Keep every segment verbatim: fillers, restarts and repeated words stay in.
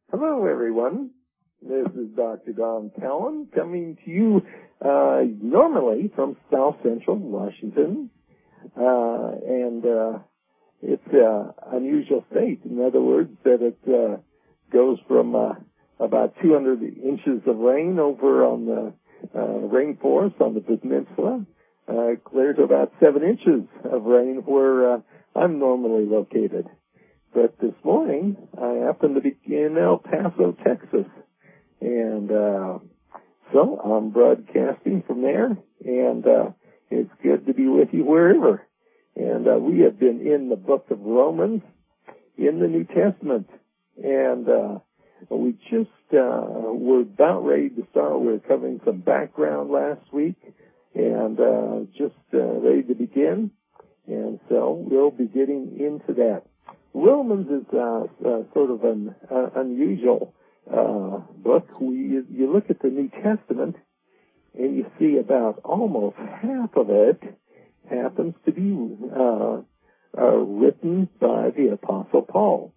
Hello, everyone. This is Doctor Don Cowan coming to you uh, normally from South Central Washington, uh, and uh, it's an uh, unusual state. In other words, that it uh, goes from uh, about two hundred inches of rain over on the uh, rainforest on the peninsula, uh, clear to about seven inches of rain where uh, I'm normally located. But this morning, I happen to be in El Paso, Texas, and uh, so I'm broadcasting from there, and uh, it's good to be with you wherever. And uh, we have been in the book of Romans in the New Testament, and uh, we just uh, were about ready to start. We were covering some background last week, and uh, just uh, ready to begin, and so we'll be getting into that. Romans is uh, uh, sort of an uh, unusual uh, book. We, you, you look at the New Testament, and you see about almost half of it happens to be uh, uh, written by the Apostle Paul.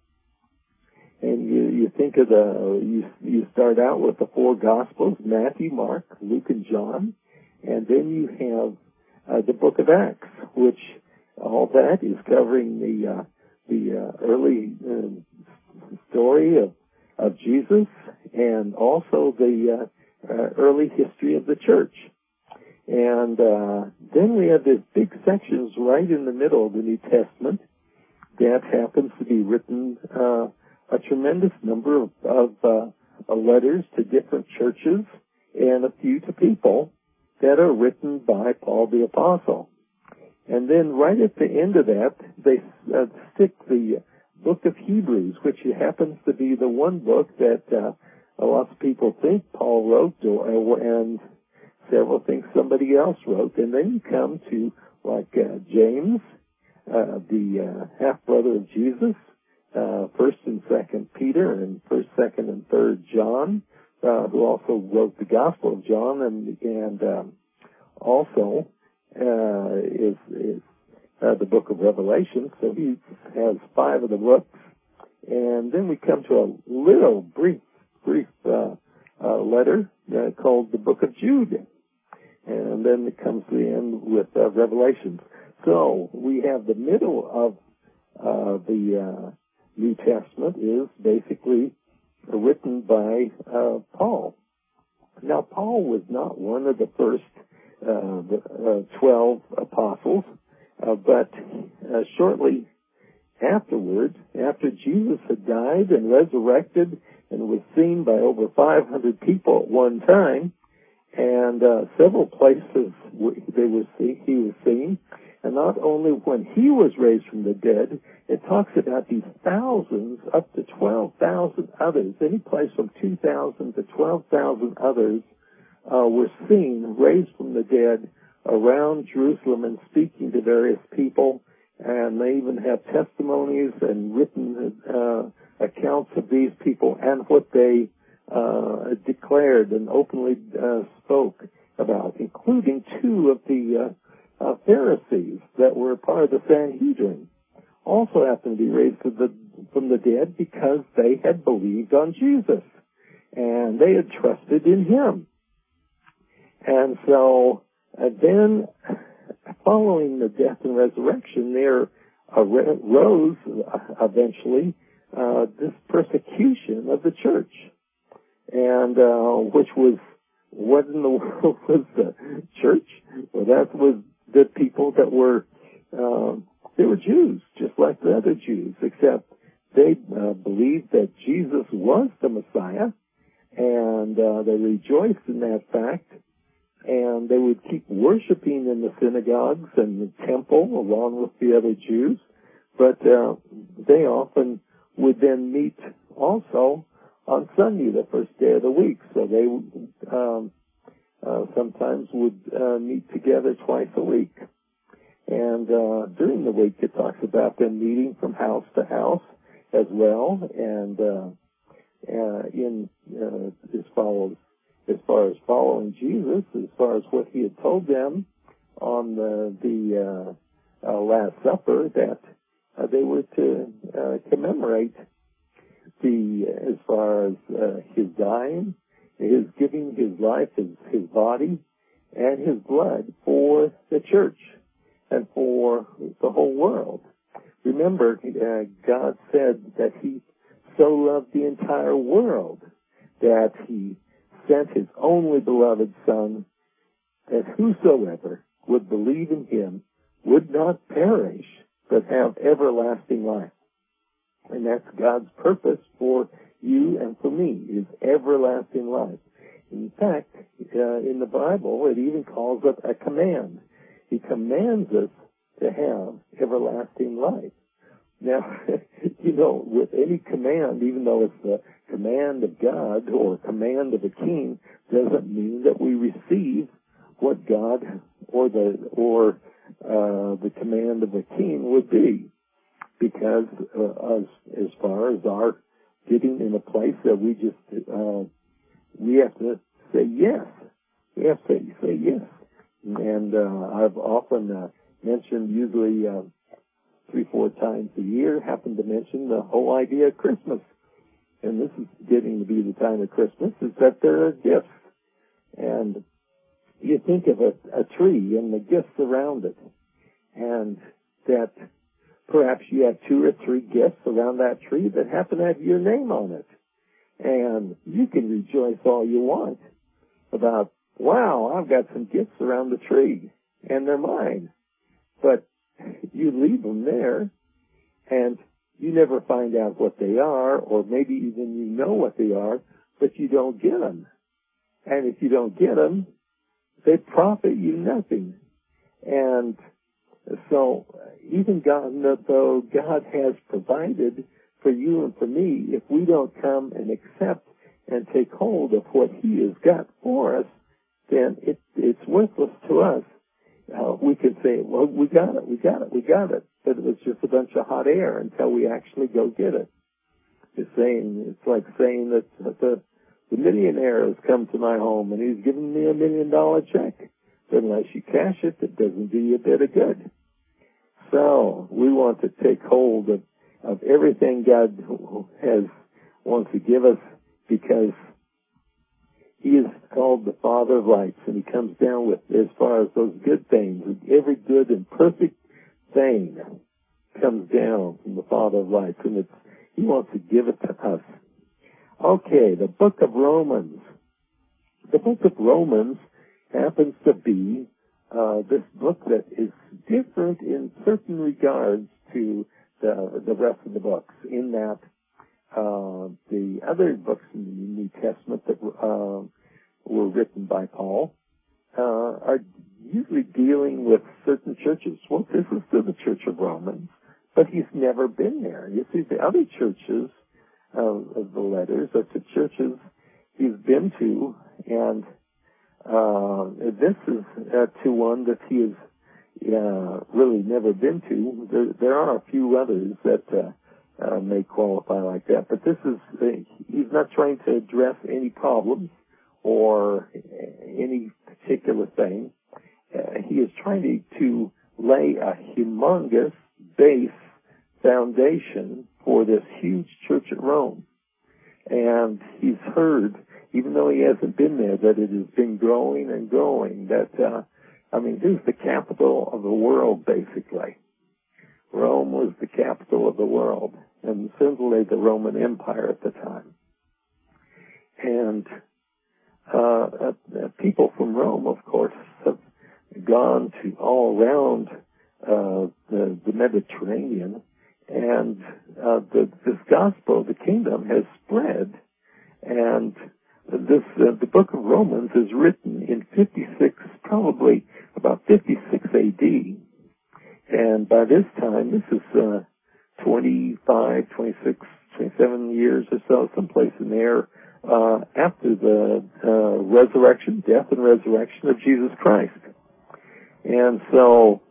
And you, you think of the, you, you start out with the four Gospels, Matthew, Mark, Luke, and John, and then you have uh, the book of Acts, which all that is covering the uh, the uh, early uh, story of, of Jesus, and also the uh, uh, early history of the church. And uh, then we have these big sections right in the middle of the New Testament that happens to be written uh, a tremendous number of, of uh, letters to different churches and a few to people that are written by Paul the Apostle. And then right at the end of that, they uh, stick the book of Hebrews, which happens to be the one book that uh, lots of people think Paul wrote, or, and several think somebody else wrote. And then you come to, like, uh, James, uh, the uh, half-brother of Jesus, uh, First and Second Peter, and First, Second, and Third John, uh, who also wrote the Gospel of John, and, and um, also... Uh, is, is uh, the book of Revelation. So he has five of the books. And then we come to a little brief, brief uh, uh, letter uh, called the book of Jude. And then it comes to the end with uh, Revelations. So we have the middle of uh, the uh, New Testament is basically written by uh, Paul. Now, Paul was not one of the first Uh, the uh, twelve apostles, uh, but uh, shortly afterward, after Jesus had died and resurrected and was seen by over five hundred people at one time, and uh, several places they were see, he was seen, and not only when he was raised from the dead, it talks about these thousands, up to twelve thousand others, any place from two thousand to twelve thousand others, Uh, were seen raised from the dead around Jerusalem and speaking to various people, and they even have testimonies and written uh, accounts of these people and what they uh, declared and openly uh, spoke about, including two of the uh, uh, Pharisees that were part of the Sanhedrin, also happened to be raised from the, from the dead because they had believed on Jesus and they had trusted in him. And so uh, then, following the death and resurrection, there arose uh, eventually uh, this persecution of the church, and uh, which was, what in the world was the church? Well, that was the people that were, uh, they were Jews, just like the other Jews, except they uh, believed that Jesus was the Messiah, and uh, they rejoiced in that fact. And they would keep worshiping in the synagogues and the temple along with the other Jews. But uh, they often would then meet also on Sunday, the first day of the week. So they um, uh, sometimes would uh, meet together twice a week. And uh, during the week, it talks about them meeting from house to house as well. And uh, uh, in uh, as follows. As far as following Jesus, as far as what he had told them on the, the uh, uh, Last Supper, that uh, they were to uh, commemorate the as far as uh, his dying, his giving his life, his, his body, and his blood for the church and for the whole world. Remember, uh, God said that he so loved the entire world that he sent his only beloved Son, that whosoever would believe in him would not perish, but have everlasting life. And that's God's purpose for you and for me, is everlasting life. In fact, uh, in the Bible, it even calls it a command. He commands us to have everlasting life. Now, you know, with any command, even though it's the command of God or command of a king, doesn't mean that we receive what God or the or uh, the command of a king would be, because uh, as as far as our getting in a place that we just uh, we have to say yes, we have to say, say yes, and uh, I've often uh, mentioned usually. Uh, three, four times a year, happen to mention the whole idea of Christmas. And this is getting to be the time of Christmas, is that there are gifts. And you think of a, a tree and the gifts around it, and that perhaps you have two or three gifts around that tree that happen to have your name on it. And you can rejoice all you want about, wow, I've got some gifts around the tree, and they're mine. But you leave them there, and you never find out what they are, or maybe even you know what they are, but you don't get them. And if you don't get them, they profit you nothing. And so even God, though God has provided for you and for me, if we don't come and accept and take hold of what he has got for us, then it, it's worthless to us. Uh, we could say, well, we got it, we got it, we got it, but it was just a bunch of hot air until we actually go get it. It's saying, it's like saying that the, the millionaire has come to my home and he's given me a million dollar check. But unless you cash it, it doesn't do you a bit of good. So we want to take hold of, of everything God has wants to give us, because he is called the Father of lights, and he comes down with, as far as those good things, every good and perfect thing comes down from the Father of lights, and it's, he wants to give it to us. Okay, the book of Romans. The book of Romans happens to be uh, this book that is different in certain regards to the, the rest of the books, in that Uh, the other books in the New Testament that uh, were written by Paul uh, are usually dealing with certain churches. Well, this is to the Church of Romans, but he's never been there. You see, the other churches uh, of the letters are to churches he's been to, and uh, this is uh, to one that he has uh, really never been to. There, there are a few others that uh, Uh, may qualify like that, but this is, uh, he's not trying to address any problems or any particular thing. Uh, he is trying to, to lay a humongous base foundation for this huge church at Rome. And he's heard, even though he hasn't been there, that it has been growing and growing, that, uh, I mean, this is the capital of the world, basically. Rome was the capital of the world, and certainly the Roman Empire at the time. And uh, uh, people from Rome, of course, have gone to all around uh, the, the Mediterranean, and uh, the, this gospel of the kingdom has spread. And this uh, the book of Romans is written in fifty-six, probably about fifty-six A D. And by this time, this is uh, twenty-five, twenty-six, twenty-seven years or so, someplace in there, uh, after the uh, resurrection, death and resurrection of Jesus Christ. And so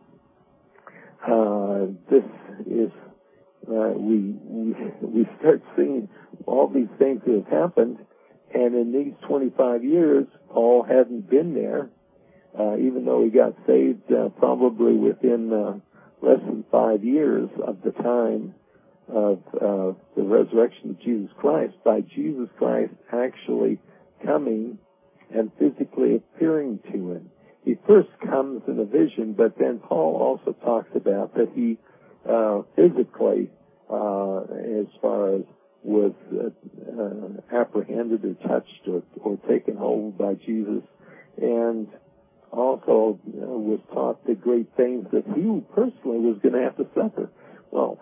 uh, this is, uh, we, we we start seeing all these things that have happened, and in these twenty-five years, Paul hadn't been there, uh, even though he got saved uh, probably within uh, less than five years of the time of uh, the resurrection of Jesus Christ by Jesus Christ actually coming and physically appearing to him. He first comes in a vision, but then Paul also talks about that he uh, physically, uh, as far as was uh, uh, apprehended or touched or, or taken hold by Jesus, and also uh, was taught the great things that he personally was going to have to suffer. Well,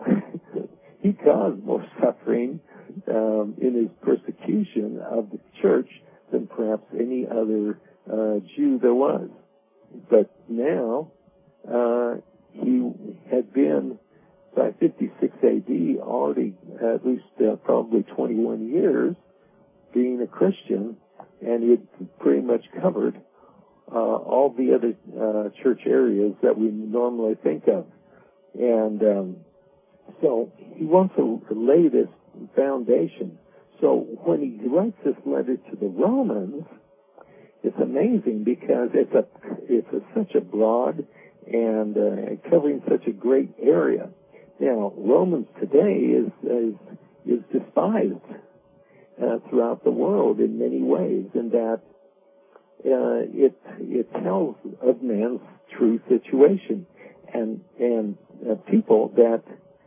he caused more suffering um, in his persecution of the church than perhaps any other uh, Jew there was. But now, uh, he had been, by fifty-six A D, already at least uh, probably twenty-one years being a Christian, and he had pretty much covered uh, all the other uh, church areas that we normally think of. And um, so he wants to lay this foundation. So when he writes this letter to the Romans, it's amazing because it's a it's a, such a broad and uh, covering such a great area. Now, Romans today is is, is despised uh, throughout the world in many ways, in that uh, it it tells of man's true situation, and and uh, people that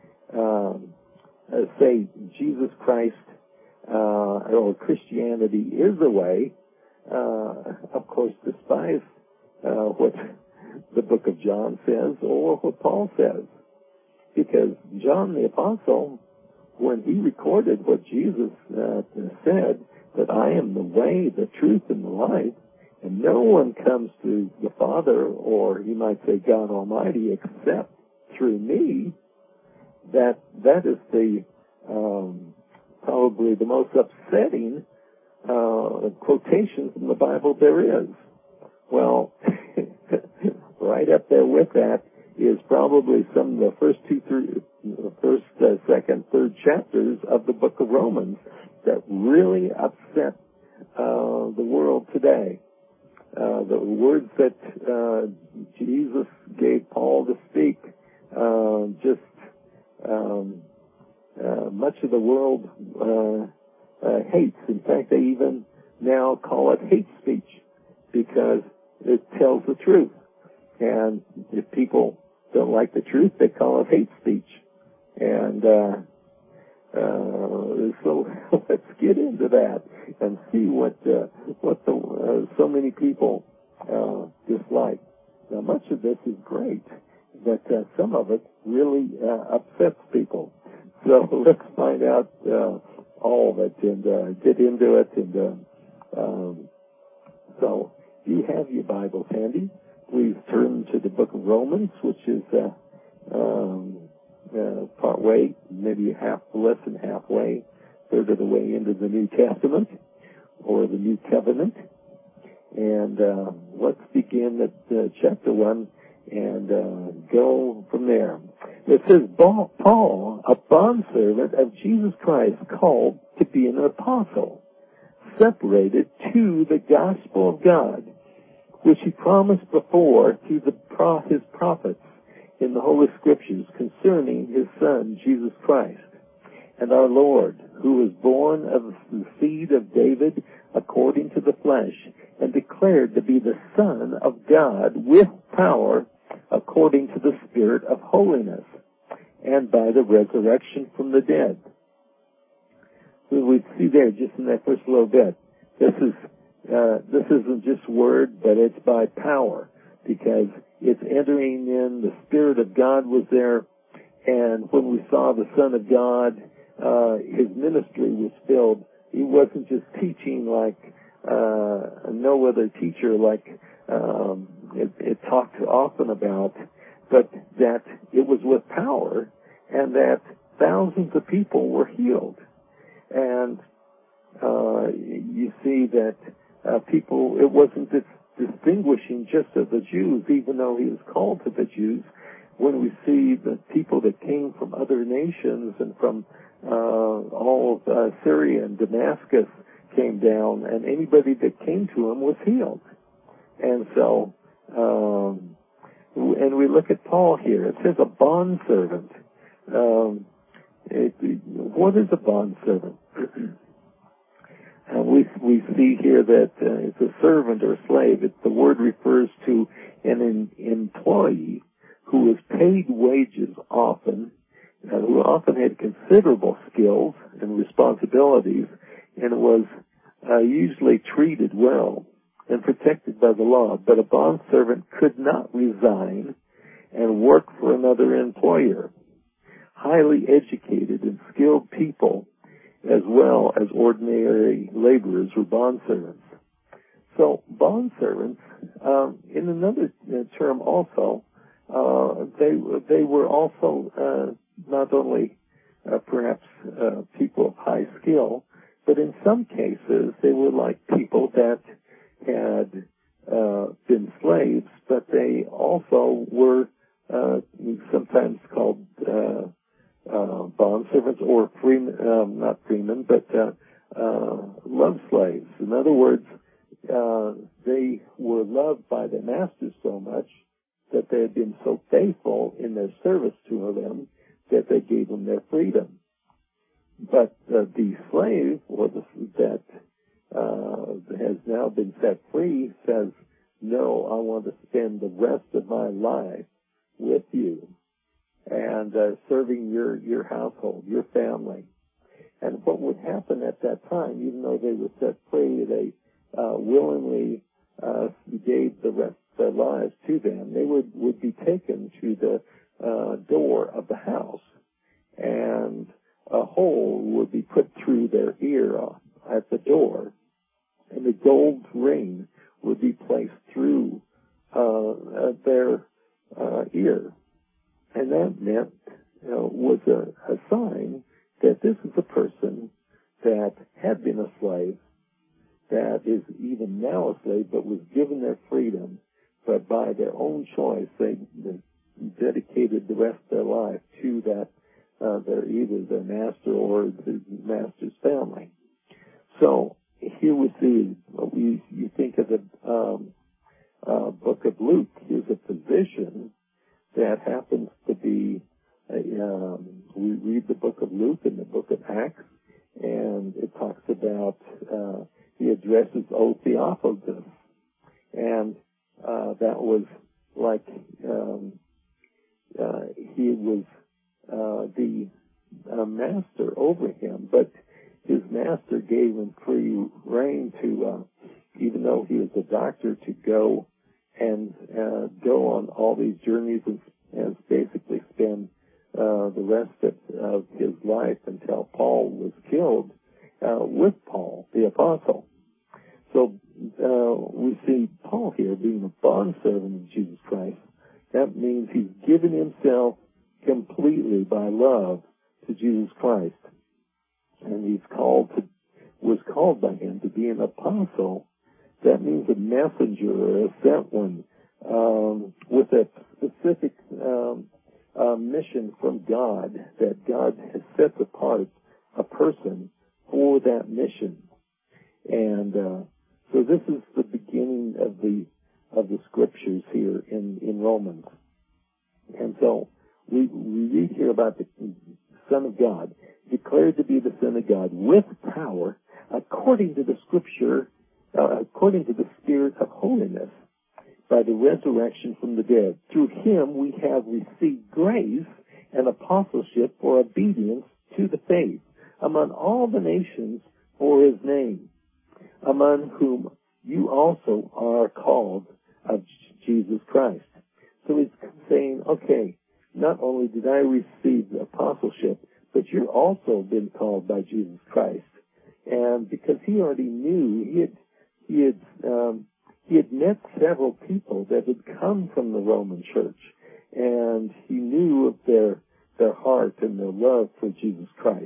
um, uh, say Jesus Christ uh, or Christianity is the way. Uh, of course, despise uh, what the book of John says or what Paul says. Because John the Apostle, when he recorded what Jesus uh, said, that I am the way, the truth, and the life, and no one comes to the Father, or you might say God Almighty, except through me, that that is the um, probably the most upsetting Uh, quotation from the Bible there is. Well, right up there with that is probably some of the first two, three, first, uh, second, third chapters of the book of Romans that really upset uh, the world today. Uh, the words that uh, Jesus gave Paul to speak, uh, just um, uh, much of the world Uh, Uh, hates. In fact, they even now call it hate speech because it tells the truth. And if people don't like the truth, they call it hate speech. And uh, uh, so let's get into that and see what uh, what the uh, so many people uh, dislike. Now, much of this is great, but uh, some of it really uh, upsets people. So let's find out Uh, all of it and uh, get into it. And uh, um, so, if you have your Bibles handy, please turn to the book of Romans, which is uh, um, uh, part way, maybe half, less than halfway, third of the way into the New Testament or the New Covenant. And uh, let's begin at uh, chapter one and uh, go from there. It says, Paul, a bondservant of Jesus Christ, called to be an apostle, separated to the gospel of God, which he promised before through the pro- his prophets in the Holy Scriptures concerning his Son, Jesus Christ, and our Lord, who was born of the seed of David according to the flesh, and declared to be the Son of God with power according to the Spirit of holiness, and by the resurrection from the dead. We see there, just in that first little bit, this is uh, this isn't just word, but it's by power, because it's entering in. The Spirit of God was there, and when we saw the Son of God, uh, his ministry was filled. He wasn't just teaching like uh, no other teacher, like um, it, it talked often about, but that it was with power, and that thousands of people were healed. And uh, you see that uh, people, it wasn't dis- distinguishing just of the Jews, even though he was called to the Jews. When we see the people that came from other nations and from uh, all of uh, Syria and Damascus came down, and anybody that came to him was healed. And so, um, and we look at Paul here. It says a bondservant. Um, it, what is a bondservant? And we we see here that uh, it's a servant or slave. It, the word refers to an in, employee who is paid wages often, uh, who often had considerable skills and responsibilities, and was uh, usually treated well and protected by the law. But a bondservant could not resign and work for another employer. Highly educated and skilled people, as well as ordinary laborers, were bondservants. So bondservants, um, in another uh, term also, uh, they they were also uh, not only uh, perhaps uh, people of high skill, but in some cases they were like people that had uh, been slaves, but they also were uh, sometimes called uh, uh, bondservants or freemen, um, not freemen, but uh, uh, love slaves. In other words, uh, they were loved by their masters so much that they had been so faithful in their service to them that they gave them their freedom. But uh, the slave, or the, that uh, has now been set free, says, no, I want to spend the rest of my life with you and uh, serving your, your household, your family. And what would happen at that time, even though they were set free, they uh, willingly uh, gave the rest of their lives to them. They would, would be taken to the uh, door of the house, and a hole would be put through their ear at the door, and the gold ring would be placed through uh, their uh, ear. And that meant, you know, was a, a sign that this is a person that had been a slave, that is even now a slave, but was given their freedom, but by their own choice, they, they dedicated the rest of their life to that, uh, their either their master or the master's family. So here we see, we you think of the um, uh, book of Luke. Here's a physician that happens to be, a, um, we read the book of Luke and the book of Acts, and it talks about, uh, he addresses O Theophilus, and uh, that was like, um, uh, he was uh, the uh, master over him, but his master gave him free rein to, uh, even though he was a doctor, to go and uh, go on all these journeys and, and basically spend uh, the rest of, of his life until Paul was killed uh, with Paul, the apostle. So uh, we see Paul here being a bondservant of Jesus Christ. That means he's given himself completely by love to Jesus Christ, and he's called to was called by him to be an apostle. That means a messenger or a sent one um, with a specific um, uh, mission from God, that God has set apart a person for that mission. And uh, so this is the beginning of the of the scriptures here in, in Romans. And so we, we read here about the Son of God, declared to be the Son of God with power according to the scripture, uh, according to the Spirit of holiness, by the resurrection from the dead. Through him we have received grace and apostleship for obedience to the faith among all the nations for his name, among whom you also are called of Jesus Christ. So he's saying, okay, not only did I receive the apostleship, but you're also been called by Jesus Christ. And because he already knew, he had, he had, um, he had met several people that had come from the Roman church, and he knew of their, their heart and their love for Jesus Christ.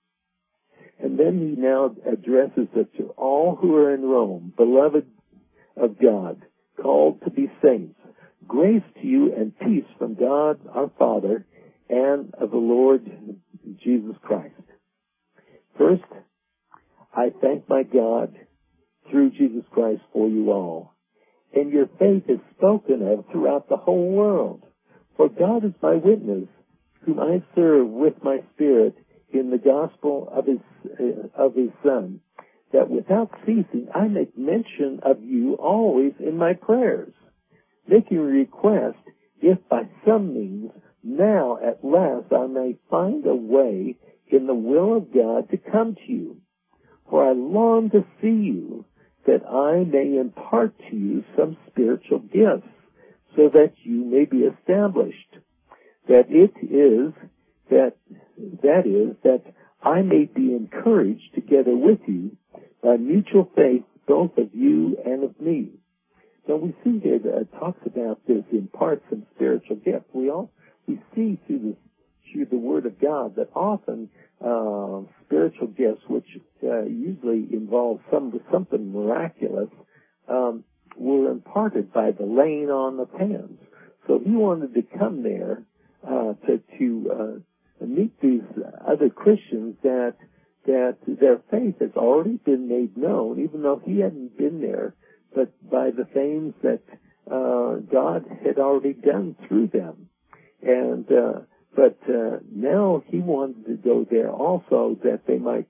And then he now addresses it to all who are in Rome, beloved of God, called to be saints. Grace to you and peace from God our Father and of the Lord Jesus Christ. First, I thank my God through Jesus Christ for you all. And your faith is spoken of throughout the whole world. For God is my witness, whom I serve with my spirit in the gospel of his, uh, of his Son, that without ceasing I make mention of you always in my prayers, making a request, if by some means now at last I may find a way in the will of God to come to you. For I long to see you, that I may impart to you some spiritual gifts, so that you may be established. That it is, that, that is, that I may be encouraged together with you by mutual faith, both of you and of me. So we see here that it talks about this impart some spiritual gifts. We all, we see through the, through the Word of God that often uh, spiritual gifts, which uh, usually involve some something miraculous, um, were imparted by the laying on of hands. So he wanted to come there uh, to to uh, meet these other Christians that that their faith has already been made known, even though he hadn't been there, but by the things that uh, God had already done through them. And uh, but uh, now he wanted to go there also that they might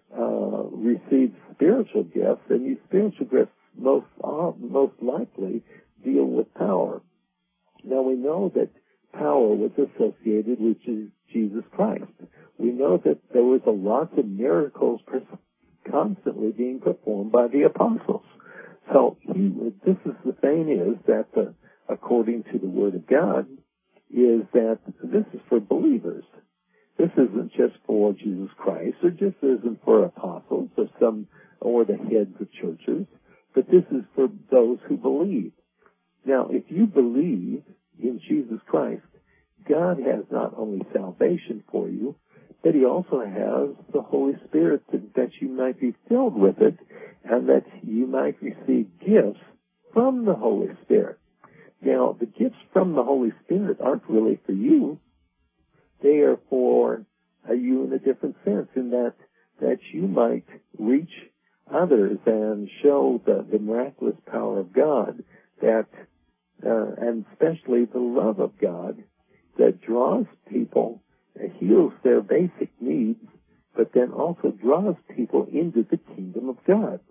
uh, receive spiritual gifts, and these spiritual gifts most uh, most likely deal with power. Now we know that power was associated with Jesus Christ. We know that there was a lot of miracles constantly being performed by the apostles. So he, this is the thing is that the, according to the Word of God, is that this is for believers. This isn't just for Jesus Christ, or just isn't for apostles or some or the heads of churches, but this is for those who believe. Now, if you believe in Jesus Christ, God has not only salvation for you, but he also has the Holy Spirit to, that you might be filled with it, and that you might receive gifts from the Holy Spirit. Now, the gifts from the Holy Spirit aren't really for you. They are for uh, you in a different sense, in that that you might reach others and show the, the miraculous power of God, that uh, and especially the love of God that draws people, uh, heals their basic needs, but then also draws people into the kingdom of God.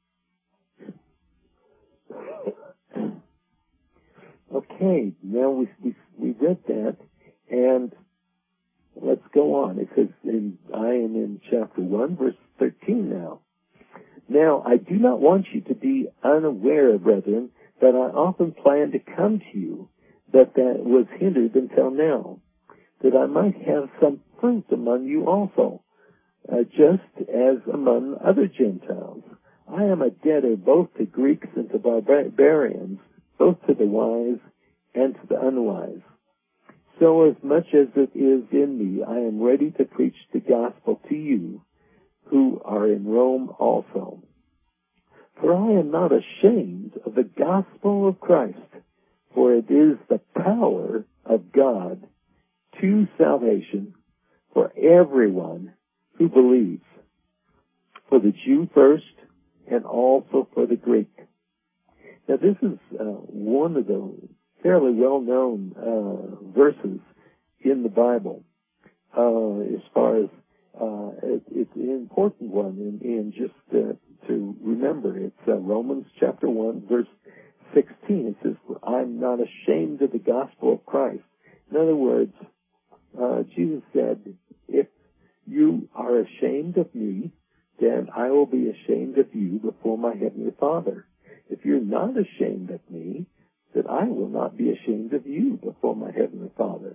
Okay, now we, we we read that, and let's go on. It says, in, I am in chapter one, verse thirteen now. Now, I do not want you to be unaware, brethren, that I often planned to come to you, but that was hindered until now, that I might have some fruit among you also, uh, just as among other Gentiles. I am a debtor both to Greeks and to barbarians, both to the wise and to the unwise. So as much as it is in me, I am ready to preach the gospel to you who are in Rome also. For I am not ashamed of the gospel of Christ, for it is the power of God to salvation for everyone who believes, for the Jew first and also for the Greek. Now this is uh, one of the fairly well-known uh, verses in the Bible, uh, as far as uh, it, it's an important one, and, and just uh, to remember, it's uh, Romans chapter one, verse sixteen. It says, I'm not ashamed of the gospel of Christ. In other words, uh, Jesus said, if you are ashamed of me, then I will be ashamed of you before my heavenly Father. If you're not ashamed of me, then I will not be ashamed of you before my heavenly Father.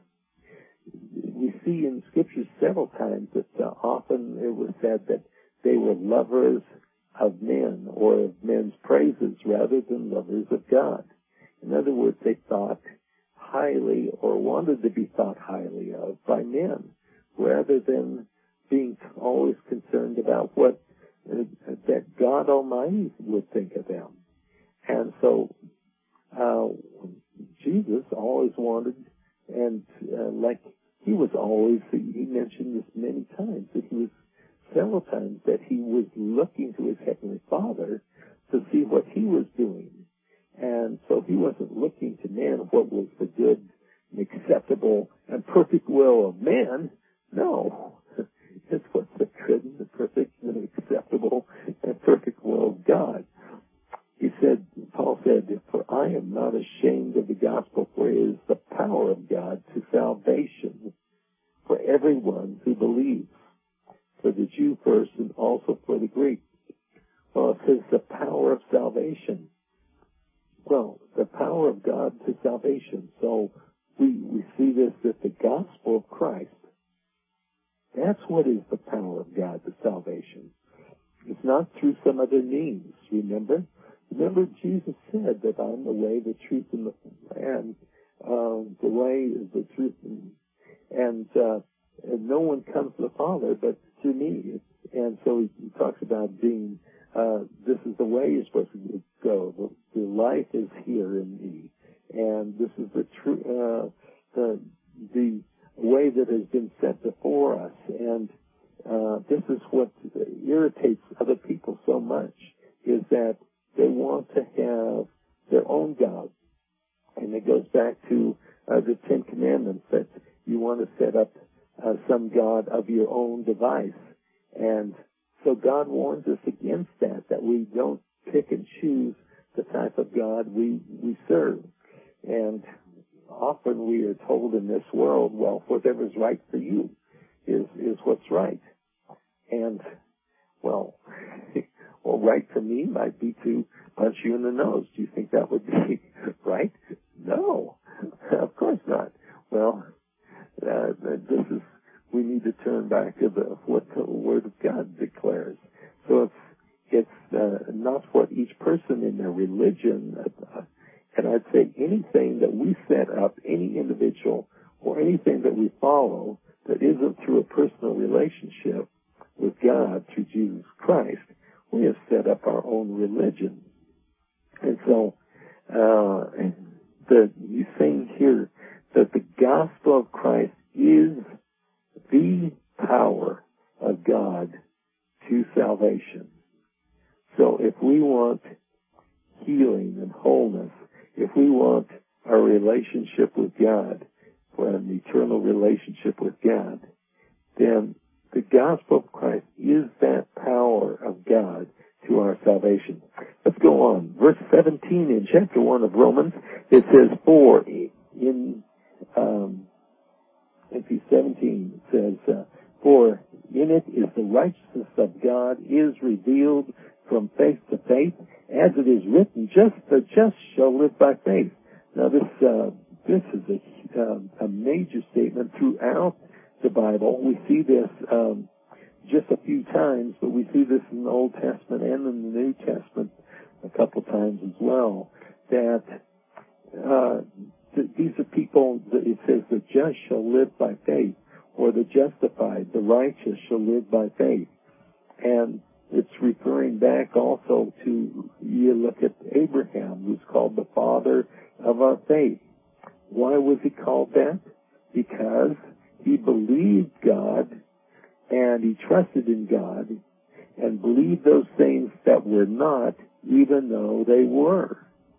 We see in Scripture several times that uh, often it was said that they were lovers of men or of men's praises rather than lovers of God. In other words, they thought highly or wanted to be thought highly of by men rather than being always concerned about what uh, that God Almighty would think of them. And so uh, Jesus always wanted, and uh, like he was always, he mentioned this many times, that he was several times that he was looking to his heavenly Father to see what he was doing. And so he wasn't looking to man what was the good and acceptable and perfect will of man. No. It's what's the good and the perfect and the acceptable and perfect will of God. He said, Paul said, for I am not ashamed of the gospel, for it is the power of God to salvation for everyone who believes, for the Jew first and also for the Greek. Well, it says the power of salvation. Well, the power of God to salvation. So we, we see this, that the gospel of Christ, that's what is the power of God to salvation. It's not through some other means, remember? Remember, Jesus said that I'm the way, the truth, and the and uh, the way is the truth, and and, uh, and no one comes to the Father but through me. And so he, he talks about being. Uh, this is the way you're supposed to go. The, the life is here in me, and this is the true, uh, the the way that has been set before us. And uh, this is what irritates other people so much, is that they want to have their own God. And it goes back to uh, the Ten Commandments, that you want to set up uh, some God of your own device. And so God warns us against that, that we don't pick and choose the type of God we, we serve. And often we are told in this world, well, whatever's right for you is, is what's right. And, well, well, right for me might be to punch you in the nose. Do you think that would be right? No, of course not. Well, uh, this is, we need to turn back to the, what the Word of God declares. So it's, it's uh, not what each person in their religion, uh, and I'd say anything that we set up, any individual or anything that we follow that isn't through a personal relationship with God through Jesus Christ, we have set up our own religion. And so uh, the, he's saying here that the gospel of Christ is the power of God to salvation. So if we want healing and wholeness, if we want our relationship with God, for an eternal relationship with God, then the gospel of Christ is that power of God to our salvation. Let's go on. Verse seventeen in chapter one of Romans, it says, for in, um, in verse seventeen, it says, uh, for in it is the righteousness of God is revealed from faith to faith, as it is written, just the just shall live by faith. Now this, uh, this is a, uh, a major statement throughout the Bible. We see this, um, just a few times, but we see this in the Old Testament and in the New Testament a couple times as well, that uh, th- these are people, that it says, the just shall live by faith, or the justified, the righteous shall live by faith. And it's referring back also to, you look at Abraham, who's called the father of our faith. Why was he called that? Because he believed God, and he trusted in God, and believed those things that were not, even though they were.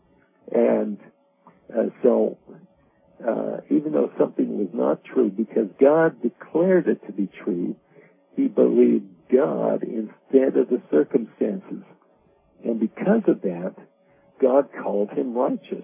And uh, so, uh, even though something was not true, because God declared it to be true, he believed God instead of the circumstances. And because of that, God called him righteous.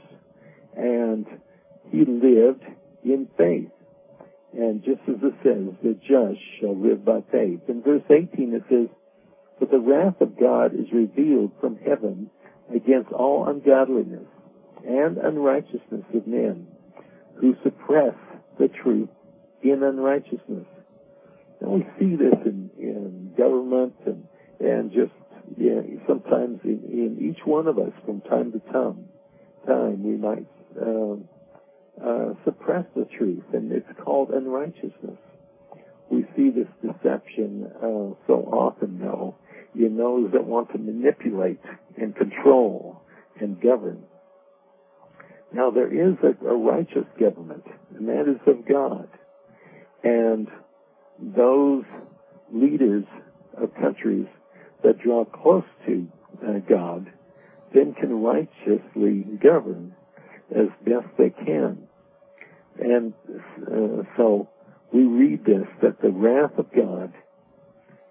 And he lived in faith. And just as it says, the just shall live by faith. In verse eighteen it says, for the wrath of God is revealed from heaven against all ungodliness and unrighteousness of men, who suppress the truth in unrighteousness. And we see this in, in government and, and just yeah, sometimes in, in each one of us from time to time. Time we might um, uh, suppress the truth, and it's called unrighteousness. We see this deception uh, so often, though, in those that want to manipulate and control and govern. Now, there is a, a righteous government, and that is of God. And those leaders of countries that draw close to uh, God then can righteously govern as best they can. And uh, so we read this, that the wrath of God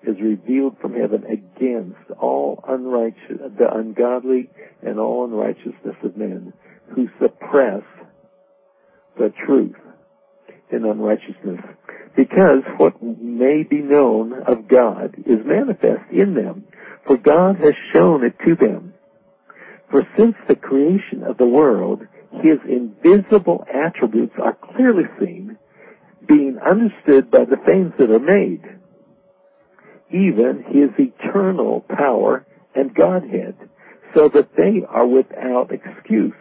is revealed from heaven against all unrighteous, the ungodly and all unrighteousness of men who suppress the truth in unrighteousness, because what may be known of God is manifest in them, for God has shown it to them. For since the creation of the world, His invisible attributes are clearly seen, being understood by the things that are made, even His eternal power and Godhead, so that they are without excuse.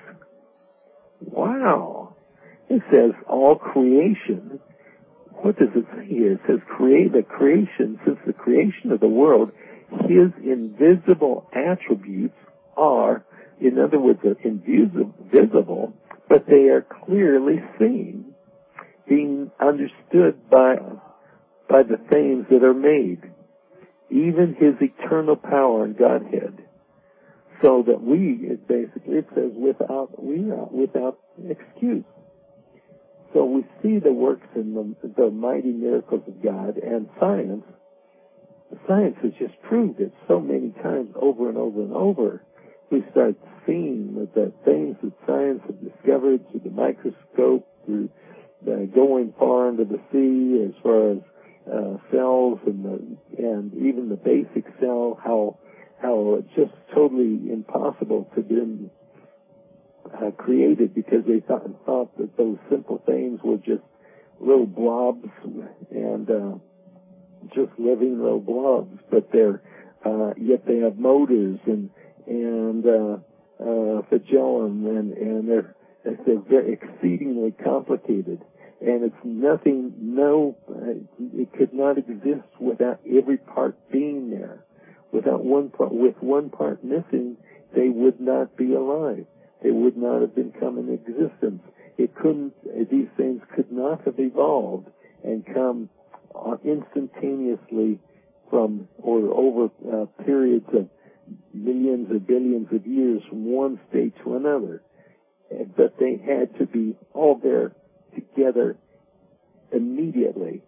Wow! It says all creation. What does it say here? It says create the creation, since the creation of the world, His invisible attributes are, in other words, are invisible, but they are clearly seen, being understood by by the things that are made, even His eternal power and Godhead, so that we, it basically, it says without we are without excuse. So we see the works and the, the mighty miracles of God, and science. Science has just proved it so many times over and over and over. We start seeing that the things that science has discovered through the microscope, through the going far into the sea, as far as uh, cells and the, and even the basic cell, how how it's just totally impossible to be uh, created, because they thought, thought that those simple things were just little blobs and uh, just living little blobs, but they're uh, yet they have motors and and uh, uh, flagellum, and and they're they're very exceedingly complicated, and it's nothing. No, uh, it could not exist without every part being there. Without one part, with one part missing, they would not be alive. They would not have been come in existence. It couldn't. These things could not have evolved and come uh, instantaneously from or over uh, periods of millions or billions of years from one state to another. But they had to be all there together immediately.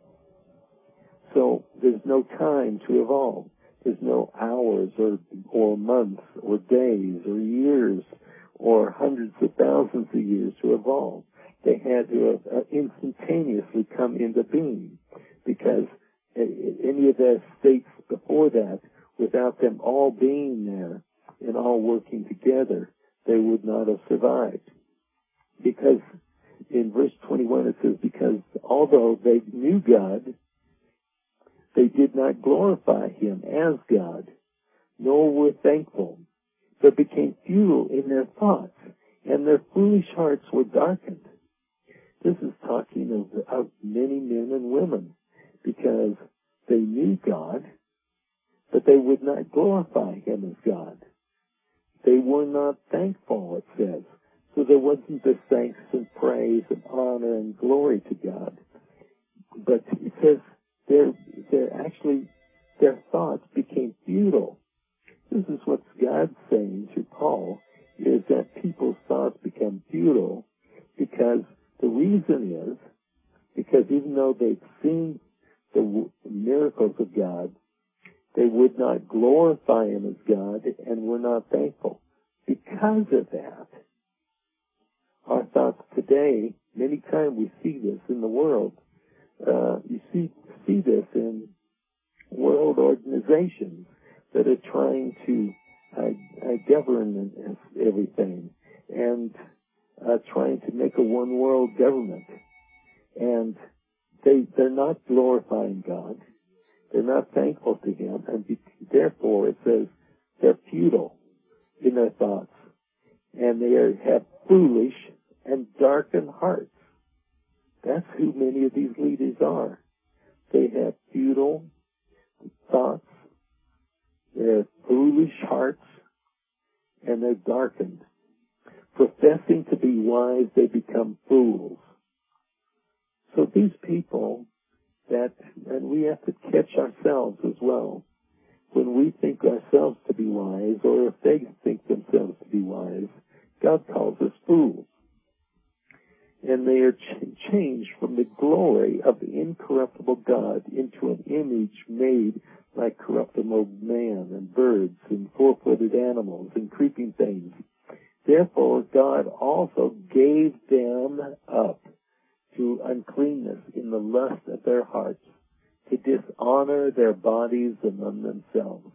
So there's no time to evolve. There's no hours or or months or days or years or hundreds of thousands of years to evolve. They had to uh, instantaneously come into being, because any of the states before that, without them all being there and all working together, they would not have survived. Because in verse twenty-one it says, because although they knew God, they did not glorify Him as God, nor were thankful, but became futile in their thoughts, and their foolish hearts were darkened. This is talking of, of many men and women, because they knew God, but they would not glorify Him as God. They were not thankful, it says. So there wasn't this thanks and praise and honor and glory to God. But it says they're, they're actually, their thoughts became futile. This is what God's saying to Paul, is that people's thoughts become futile, because the reason is, because even though they've seen the w- miracles of God, they would not glorify Him as God and were not thankful. Because of that, our thoughts today, many times we see this in the world. Uh, you see see this in world organizations that are trying to uh, uh, govern everything and uh, trying to make a one world government. And they, they're not glorifying God. They're not thankful to Him, and be, therefore it says they're futile in their thoughts, and they are, have foolish and darkened hearts. That's who many of these leaders are. They have futile thoughts, they have foolish hearts, and they're darkened. Professing to be wise, they become fools. So these people that, and we have to catch ourselves as well, when we think ourselves to be wise, or if they think themselves to be wise, God calls us fools. And they are ch- changed from the glory of the incorruptible God into an image made like corruptible man and birds and four-footed animals and creeping things. Therefore, God also gave them up to uncleanness in the lust of their hearts, to dishonor their bodies among themselves,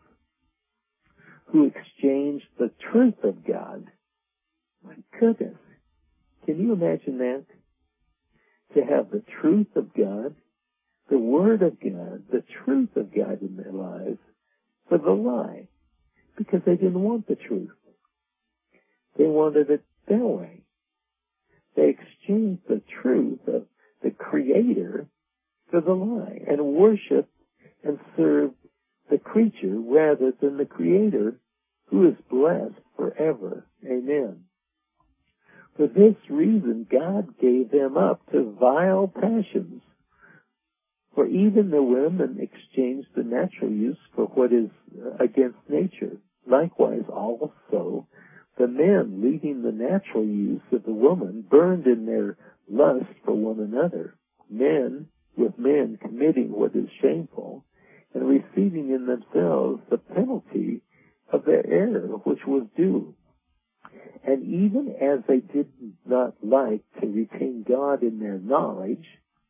who exchanged the truth of God. My goodness, can you imagine that? To have the truth of God, the Word of God, the truth of God in their lives, for the lie, because they didn't want the truth. They wanted it their way. They exchanged the truth of the Creator for the lie and worshiped and served the creature rather than the Creator, who is blessed forever. Amen. For this reason, God gave them up to vile passions. For even the women exchanged the natural use for what is against nature. Likewise, also, the men, leaving the natural use of the woman, burned in their lust for one another, men with men committing what is shameful, and receiving in themselves the penalty of their error which was due. And even as they did not like to retain God in their knowledge,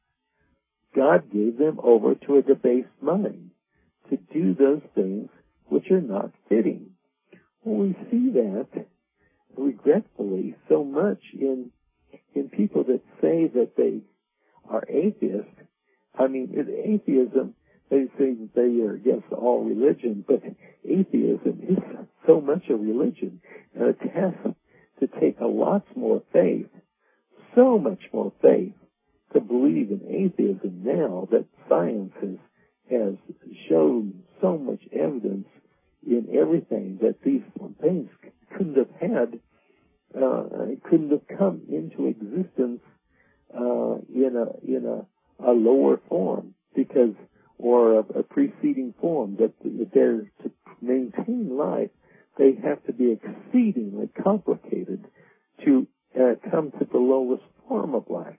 God gave them over to a debased mind to do those things which are not fitting. Well, we see that, regretfully, so much in in people that say that they are atheists. I mean, in atheism, they say that they are against all religion, but atheism is so much a religion, and it has to take a lot more faith, so much more faith, to believe in atheism now that science has, has shown so much evidence in everything that these things couldn't have had, uh, couldn't have come into existence uh, in a in a, a lower form, because or a, a preceding form. That they're to maintain life, they have to be exceedingly complicated to uh, come to the lowest form of life.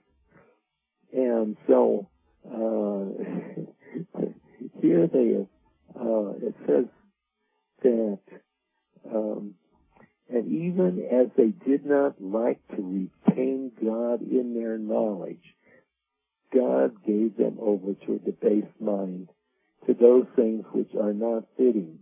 And so uh, here they have, uh, it says that, um, and even as they did not like to retain God in their knowledge, God gave them over to a debased mind, to those things which are not fitting,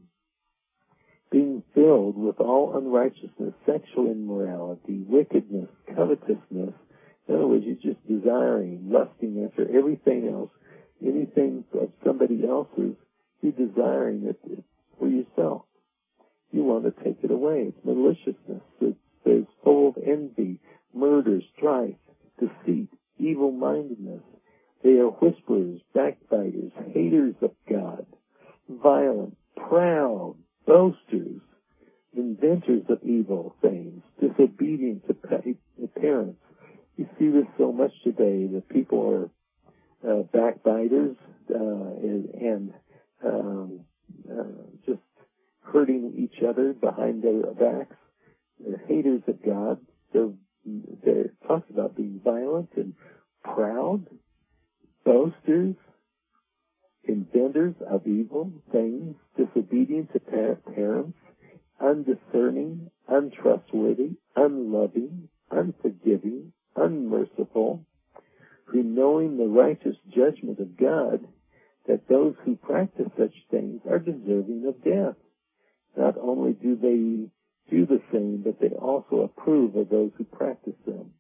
being filled with all unrighteousness, sexual immorality, wickedness, covetousness. In other words, you're just desiring, lusting after everything else, anything of somebody else's, you're desiring it for yourself. You want to take it away. It's maliciousness. It's, it's full of envy, murder, strife, deceit, evil-mindedness. They are whisperers, backbiters, haters of God, violent, proud, boasters, inventors of evil things, disobedient to parents. You see this so much today that people are uh, backbiters uh, and, and um, uh, just hurting each other behind their backs. They're haters of God. They're, they're talked about being violent and proud, boasters, inventors of evil things, disobedient to parents, undiscerning, untrustworthy, unloving, unforgiving, unmerciful, who, knowing the righteous judgment of God, that those who practice such things are deserving of death. Not only do they do the same, but they also approve of those who practice them.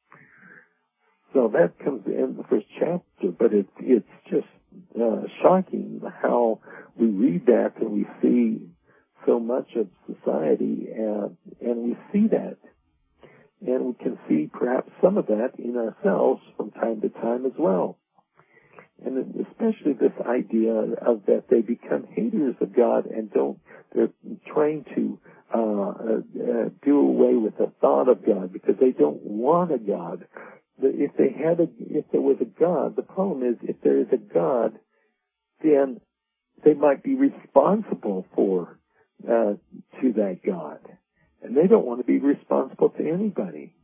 So that comes in the first chapter, but it, it's just uh, shocking how we read that and we see so much of society, and, and we see that. And we can see perhaps some of that in ourselves from time to time as well. And especially this idea of that they become haters of God and don't, they're trying to uh, uh, do away with the thought of God because they don't want a God. If they had a, if there was a God, the problem is if there is a God, then they might be responsible for uh, to that God, and they don't want to be responsible to anybody.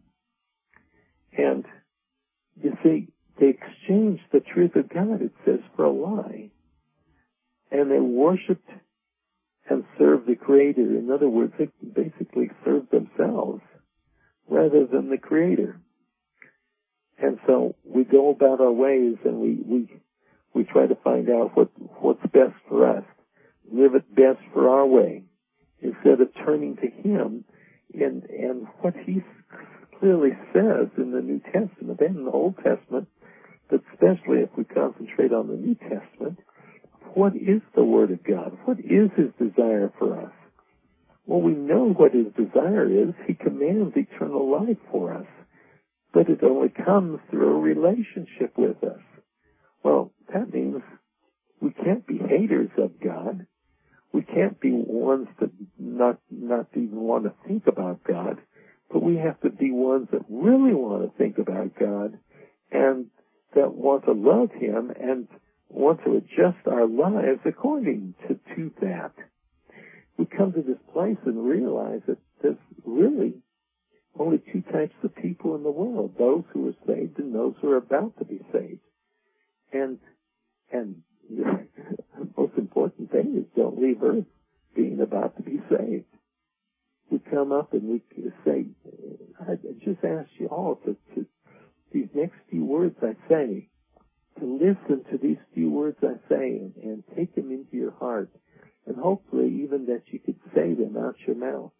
And you see, they exchange the truth of God, it says, for a lie. and they worshipped and served the Creator. In other words, they basically served themselves rather than the Creator. And so we go about our ways, and we we we try to find out what what's best for us, live it best for our way, instead of turning to Him and and what He clearly says in the New Testament and in the Old Testament, but especially if we concentrate on the New Testament. What is the Word of God? What is His desire for us? Well, we know what His desire is. He commands eternal life for us, but it only comes through a relationship with us. Well, that means we can't be haters of God. We can't be ones that not not even want to think about God, but we have to be ones that really want to think about God and that want to love Him and want to adjust our lives according to, to that. We come to this place and realize that there's really only two types of people in the world, those who are saved and those who are about to be saved. And and the most important thing is don't leave earth being about to be saved. We come up and we say, I just ask you all to, to these next few words I say, to listen to these few words I say and, and take them into your heart, and hopefully even that you could say them out your mouth.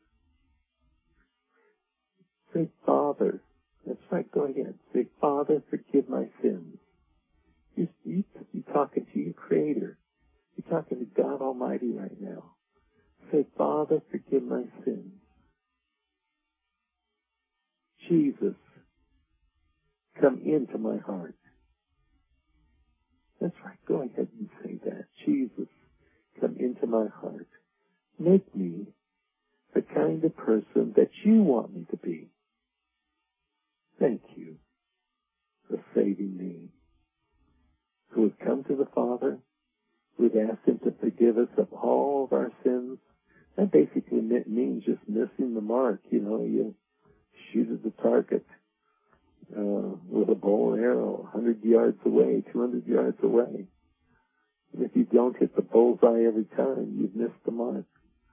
Say, Father. That's right, go ahead. Say, Father, forgive my sins. You, you, you're talking to your Creator. You're talking to God Almighty right now. Say, Father, forgive my sins. Jesus, come into my heart. That's right. Go ahead and say that. Jesus, come into my heart. Make me the kind of person that you want me to be. Thank you for saving me. So we've come to the Father. We've asked Him to forgive us of all of our sins. That basically means just missing the mark. You know, you shoot at the target Uh, with a bow and arrow, one hundred yards away, two hundred yards away. And if you don't hit the bullseye every time, you've missed the mark.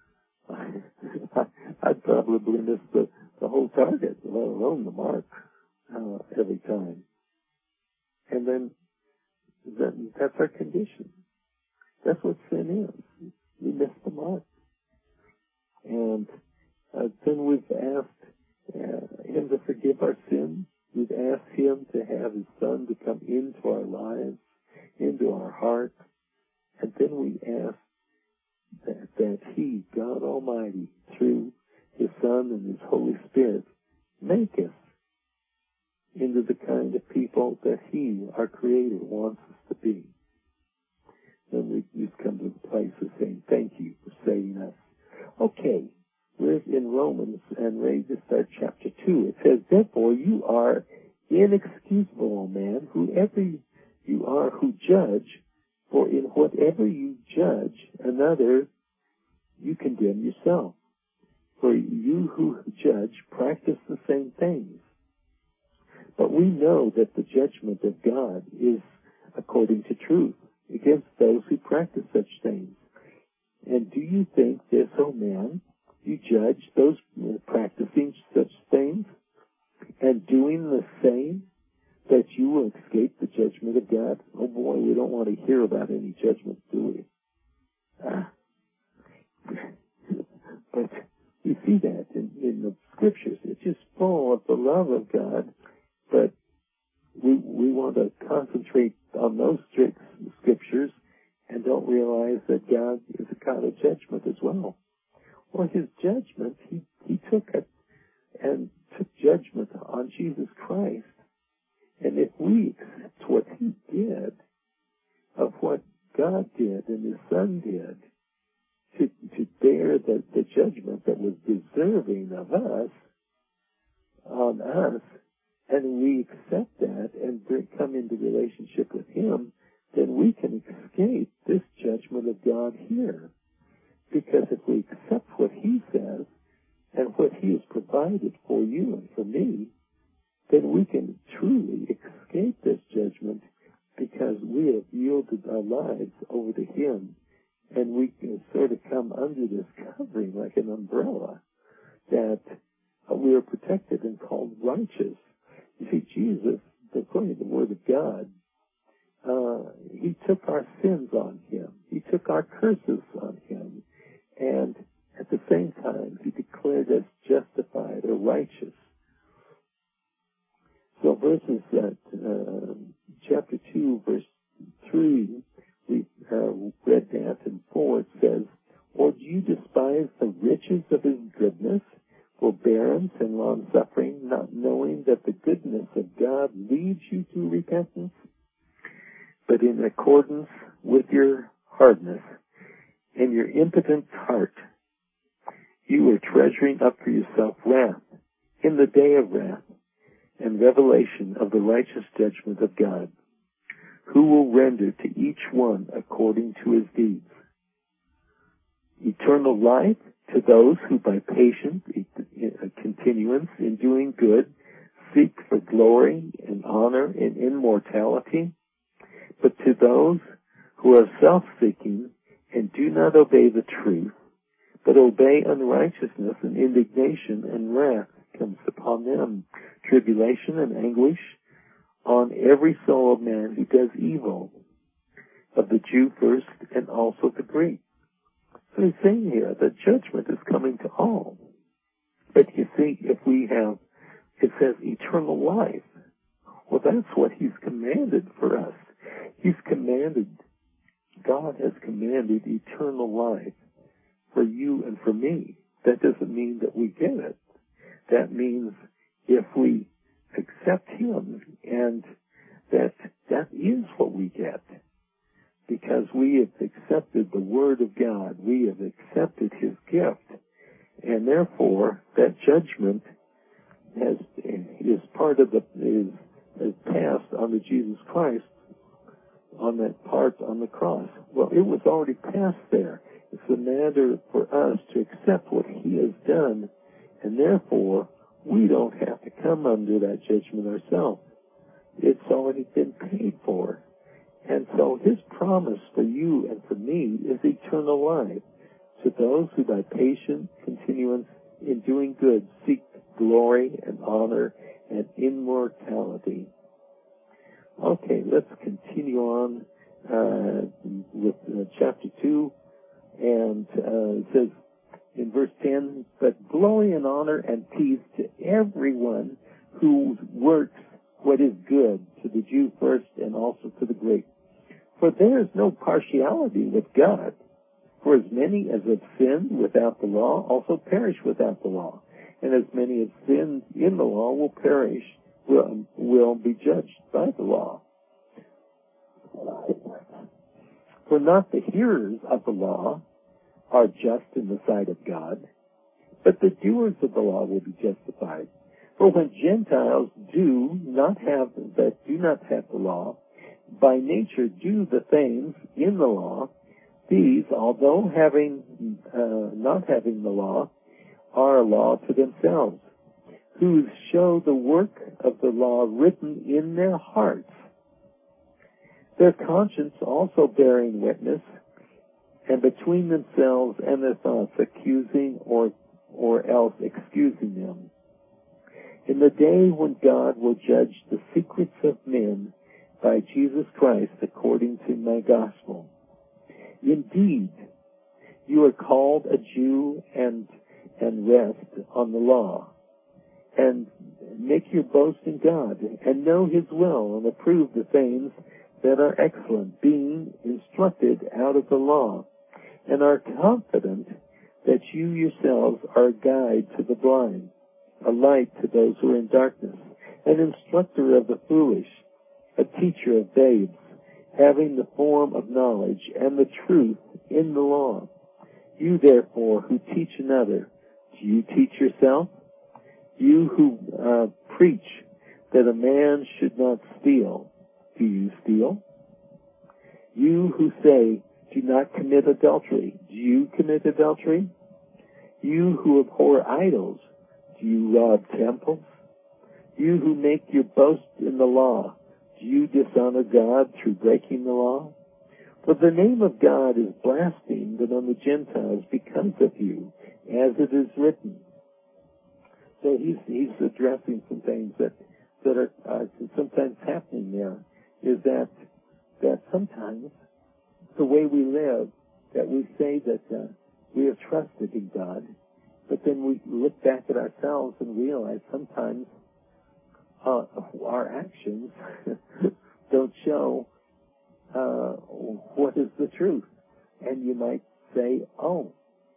I'd probably miss the, the whole target, let alone the mark, uh, every time. And then, then that's our condition. That's what sin is. We miss the mark. And uh, then we've asked uh, Him to forgive our sins. We've asked Him to have His Son to come into our lives, into our heart. And then we ask that, that He, God Almighty, through His Son and His Holy Spirit, make us into the kind of people that He, our Creator, wants us to be. And we just come to the place of saying, thank you for saving us. Okay. We're in Romans and ready to start chapter two. It says, therefore you are inexcusable, O man, whoever you are who judge, for in whatever you judge another, you condemn yourself. For you who judge practice the same things. But we know that the judgment of God is according to truth against those who practice such things. And do you think this, O man, you judge those practicing such things and doing the same, that you will escape the judgment of God? Oh boy, we don't want to hear about any judgment, do we? Ah. But you see that in, in the Scriptures. It's just full of the love of God, but we we want to concentrate on those strict Scriptures and don't realize that God is a God of judgment as well. Well, His judgment, He, he took it and took judgment on Jesus Christ. And if we accept what He did, of what God did and His Son did, to, to bear the, the judgment that was deserving of us, on us, and we accept that and bring, come into relationship with Him, then we can escape this judgment of God here. Because if we accept what He says and what He has provided for you and for me, then we can truly escape this judgment because we have yielded our lives over to Him And we can sort of come under this covering like an umbrella that uh, we are protected and called righteous. You see, Jesus, according to the Word of God, uh, He took our sins on Him. He took our curses on Him. And at the same time, He declared us justified or righteous. So verses at uh, chapter two, verse three, we uh, read that, and four it says, "Or do you despise the riches of His goodness, forbearance, and long-suffering, not knowing that the goodness of God leads you to repentance? But in accordance with your hardness and your impotent heart, you are treasuring up for yourself wrath in the day of wrath and revelation of the righteous judgment of God, who will render to each one according to his deeds. Eternal life to those who by patient continuance in doing good seek for glory and honor and immortality, but to those who are self-seeking and do not obey the truth, but obey unrighteousness, and indignation and wrath comes upon them, tribulation and anguish on every soul of man who does evil, of the Jew first and also the Greek." So he's saying here that judgment is coming to all. But you see, if we have, it says eternal life, well, that's what He's commanded for us. He's commanded, God has commanded eternal life for you and for me. That doesn't mean that we get it. That means if we accept Him, and that that is what we get. Because we have accepted the Word of God. We have accepted His gift. And therefore, that judgment has, is part of the, is, is passed onto Jesus Christ on that part on the cross. Well, it was already passed there. It's a matter for us to accept what He has done, and therefore, we don't have to come under that judgment ourselves. It's already been paid for. And so His promise for you and for me is eternal life to those who by patient continuance in doing good seek glory and honor and immortality. Okay, let's continue on uh, with uh, chapter two. And uh, it says in verse ten, "But glory and honor and peace to everyone who works what is good, to the Jew first and also to the Greek. For there is no partiality with God. For as many as have sinned without the law also perish without the law. And as many as sinned in the law will perish, will, will be judged by the law. For not the hearers of the law are just in the sight of God, but the doers of the law will be justified. For when Gentiles do not have, that do not have the law, by nature do the things in the law, these, although having, uh, not having the law, are a law to themselves, who show the work of the law written in their hearts, their conscience also bearing witness, and between themselves and their thoughts accusing or, or else excusing them. In the day when God will judge the secrets of men by Jesus Christ according to my gospel. Indeed, you are called a Jew and, and rest on the law, and make your boast in God, and know His will, and approve the things that are excellent, being instructed out of the law, and are confident that you yourselves are a guide to the blind, a light to those who are in darkness, an instructor of the foolish, a teacher of babes, having the form of knowledge and the truth in the law. You therefore who teach another, do you teach yourself? You who uh, preach that a man should not steal, do you steal? You who say, do not commit adultery, do you commit adultery? You who abhor idols, do you rob temples? You who make your boast in the law, do you dishonor God through breaking the law? For the name of God is blasphemed among the Gentiles because of you, as it is written. So he's he's addressing some things that that are uh, sometimes happening there. Is that that sometimes the way we live, that we say that uh, we have trusted in God, but then we look back at ourselves and realize sometimes uh, our actions don't show uh, what is the truth. And you might say, oh,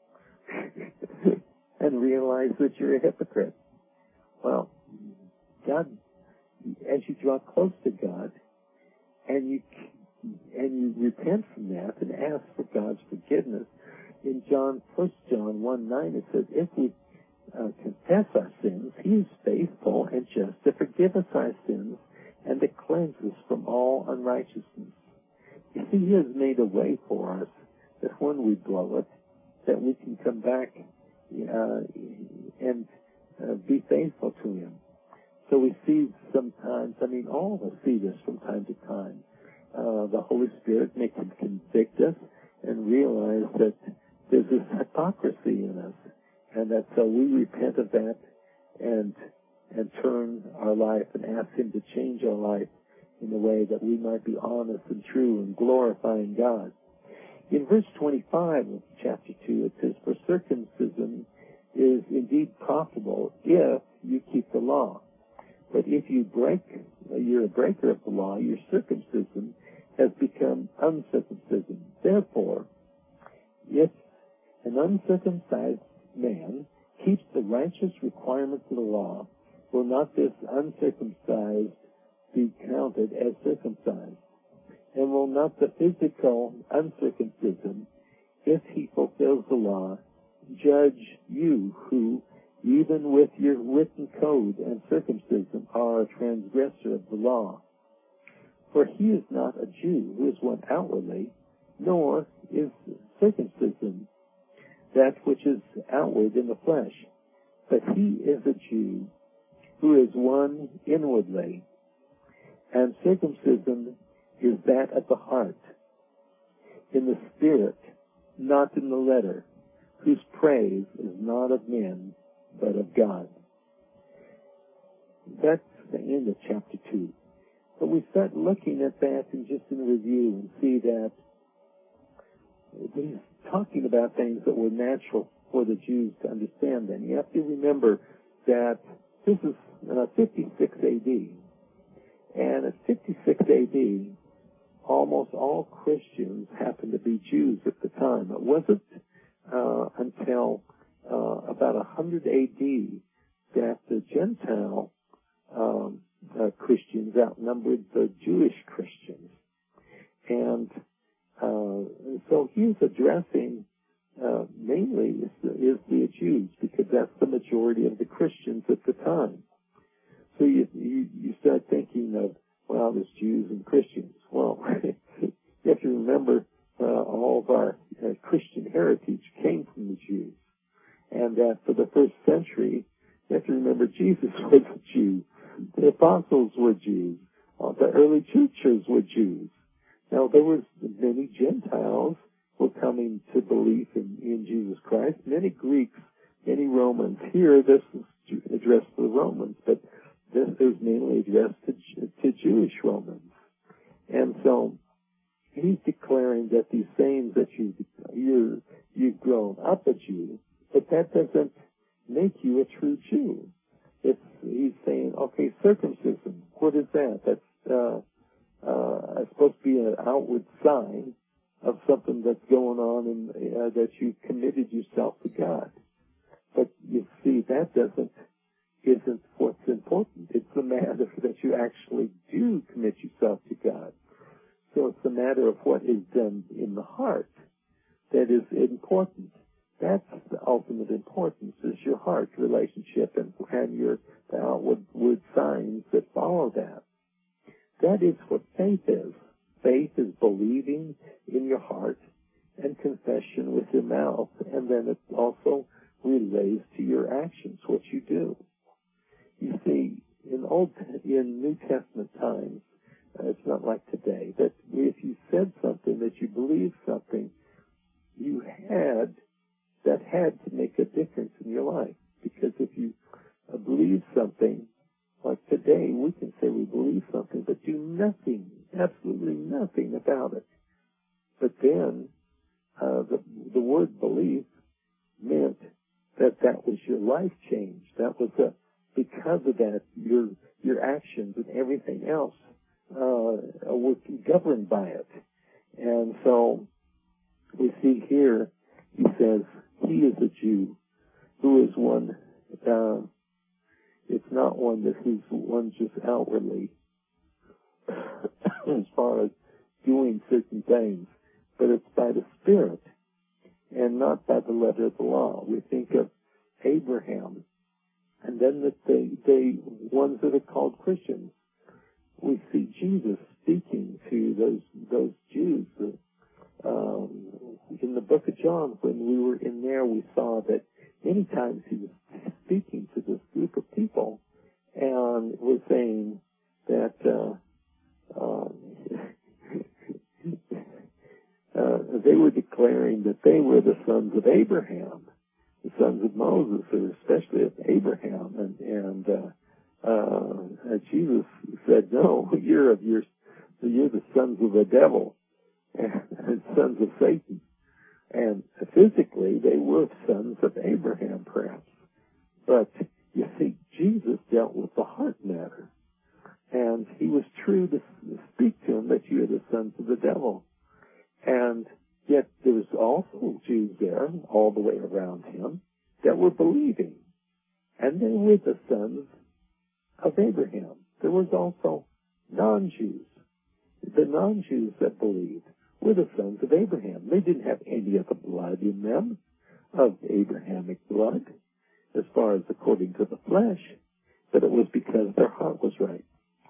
and realize that you're a hypocrite. Well, God, as you draw close to God, and you and you repent from that and ask for God's forgiveness, in John, First John one nine, it says, if we uh, confess our sins, He is faithful and just to forgive us our sins and to cleanse us from all unrighteousness. You see, He has made a way for us that when we blow it, that we can come back uh, and uh, be faithful to Him. So we see sometimes, I mean, all of us see this from time to time. Uh, the Holy Spirit may convict us and realize that there's this hypocrisy in us, and that so we repent of that and and turn our life and ask Him to change our life in a way that we might be honest and true and glorifying God. In verse twenty-five of chapter two, it says, for circumcision is indeed profitable if you keep the law. But if you break, you're a breaker of the law, your circumcision has become uncircumcision. Therefore, if an uncircumcised man keeps the righteous requirements of the law, will not this uncircumcised be counted as circumcised? And will not the physical uncircumcision, if he fulfills the law, judge you who, even with your written code and circumcision, are a transgressor of the law? For he is not a Jew who is one outwardly, nor is circumcision that which is outward in the flesh, but he is a Jew who is one inwardly, and circumcision is that of the heart, in the spirit, not in the letter, whose praise is not of men, but of God. That's the end of chapter two. But we start looking at that and just in review and see that he's talking about things that were natural for the Jews to understand then. You have to remember that this is uh, fifty-six A D. And at fifty-six A D, almost all Christians happened to be Jews at the time. It wasn't uh, until uh, about one hundred A D that the Gentile um, uh, Christians outnumbered the Jewish Christians. And uh, so he's addressing uh, mainly is the, is the Jews, because that's the majority of the Christians at the time. So you, you, you start thinking of, well, there's Jews and Christians. Well, you have to remember uh, all of our uh, Christian heritage came from the Jews. And that for the first century, you have to remember Jesus was a Jew. The apostles were Jews. Uh, the early churches were Jews. Now, there was many Gentiles were coming to belief in, in Jesus Christ. Many Greeks, many Romans. Here, this is addressed to the Romans, but this is mainly addressed to, to Jewish Romans. And so he's declaring that these sayings that you, you're, you've grown up a Jew, but that doesn't make you a true Jew. It's, he's saying, okay, circumcision, what is that? That's uh, uh, supposed to be an outward sign of something that's going on and uh, that you committed yourself to God. But you see, that doesn't isn't what's important. It's the matter that you actually do commit yourself to God. So it's the matter of what is done in the heart that is important. That's the ultimate importance, is your heart relationship and, and your the outward word signs that follow that. That is what faith is. Faith is believing in your heart and confession with your mouth, and then it also relates to your actions, what you do. You see, in Old, in New Testament times, Uh, it's not like today. That if you said something, that you believed something, you had, that had to make a difference in your life. Because if you uh, believe something, like today, we can say we believe something, but do nothing, absolutely nothing about it. But then, uh, the, the word belief meant that that was your life change. That was a, because of that, your, your actions and everything else, uh, were governed by it. And so, we see here, he says, he is a Jew who is one, uh, it's not one that who's one just outwardly as far as doing certain things, but it's by the Spirit and not by the letter of the law. We think of Abraham, and then the, the, the ones that are called Christians. We see Jesus speaking to those those Jews. Um, in the book of John, when we were in there, we saw that many times he was speaking to this group of people and was saying that uh, uh, uh, they were declaring that they were the sons of Abraham, the sons of Moses, or especially of Abraham. And, and uh, uh, Jesus said, "No, you're of your, you're the sons of the devil and sons of Satan." And physically, they were sons of Abraham, perhaps. But you see, Jesus dealt with the heart matter. And he was true to speak to them that you are the sons of the devil. And yet there was also Jews there, all the way around him, that were believing. And they were the sons of Abraham. There was also non-Jews. The non-Jews that believed were the sons of Abraham. They didn't have any of the blood in them of Abrahamic blood, as far as according to the flesh, but it was because their heart was right.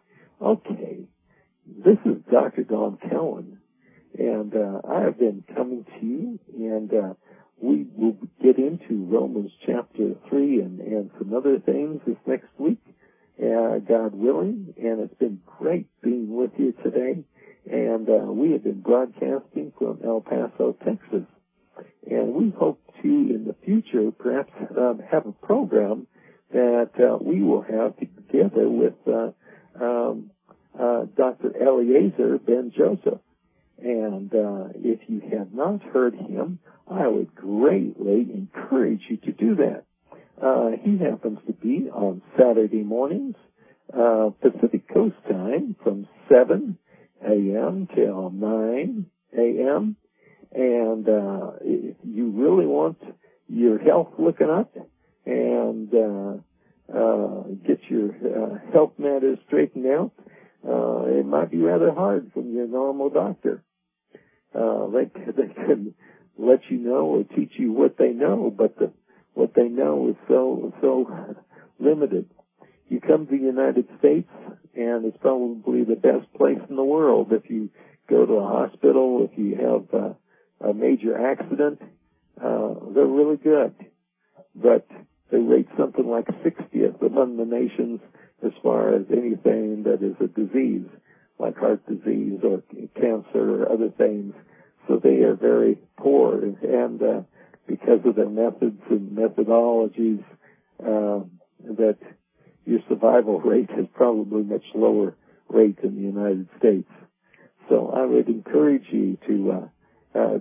Okay, this is Doctor Don Cowan, and uh, I have been coming to you, and uh, we will get into Romans chapter three and, and some other things this next week, uh, God willing, and it's been great being with you today. And uh, we have been broadcasting from El Paso, Texas. And we hope to, in the future, perhaps um, have a program that uh, we will have together with uh, um, uh, Doctor Eliezer Ben Joseph. And uh, if you have not heard him, I would greatly encourage you to do that. Uh, he happens to be on Saturday mornings, uh, Pacific Coast time, from seven a.m. till nine a.m. And uh, if you really want your health looking up and uh, uh, get your uh, health matters straightened out, uh, it might be rather hard from your normal doctor. Uh, they, they can let you know or teach you what they know, but the, what they know is so so limited. You come to the United States, and it's probably the best place in the world. If you go to a hospital, if you have uh, a major accident, uh, they're really good. But they rate something like sixtieth among the nations as far as anything that is a disease, like heart disease or cancer or other things. So they are very poor, and uh, because of their methods and methodologies, uh, that your survival rate is probably much lower rate in the United States. So I would encourage you to uh, uh,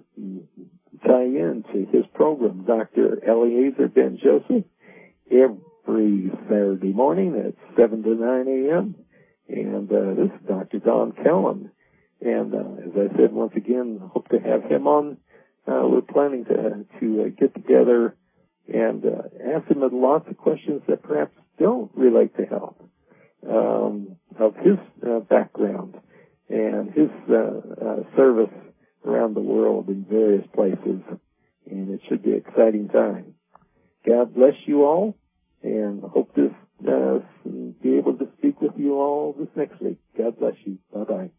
tie in to his program, Doctor Eliezer Ben Joseph, every Saturday morning at seven to nine a.m. And uh, this is Doctor Don Cowan. And uh, as I said, once again, hope to have him on. Uh, we're planning to to uh, get together and uh, ask him lots of questions that perhaps don't relate to health, um, of his uh, background and his uh, uh, service around the world in various places. And it should be an exciting time. God bless you all, and hope to uh, be able to speak with you all this next week. God bless you. Bye-bye.